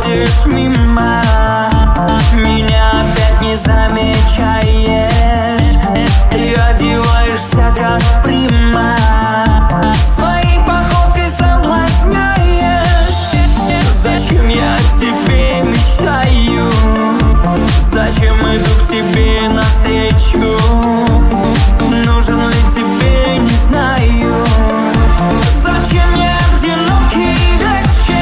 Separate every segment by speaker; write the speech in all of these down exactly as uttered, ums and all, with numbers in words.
Speaker 1: проходишь мимо, меня опять не замечаешь. Ты одеваешься как прима, своей походкой соблазняешь. Зачем я о тебе мечтаю? Зачем иду к тебе навстречу? Нужен ли тебе, не знаю. Зачем я одинокий вечер?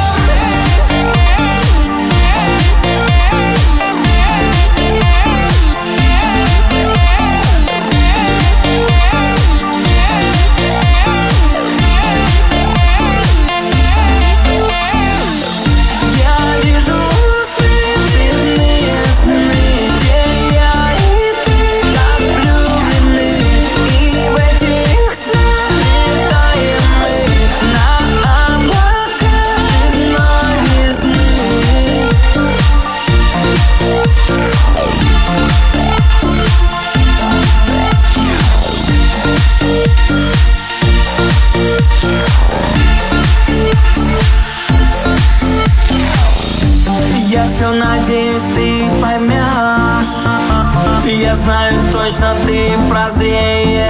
Speaker 1: Я все надеюсь, ты поймешь. Я знаю точно, ты прозреешь.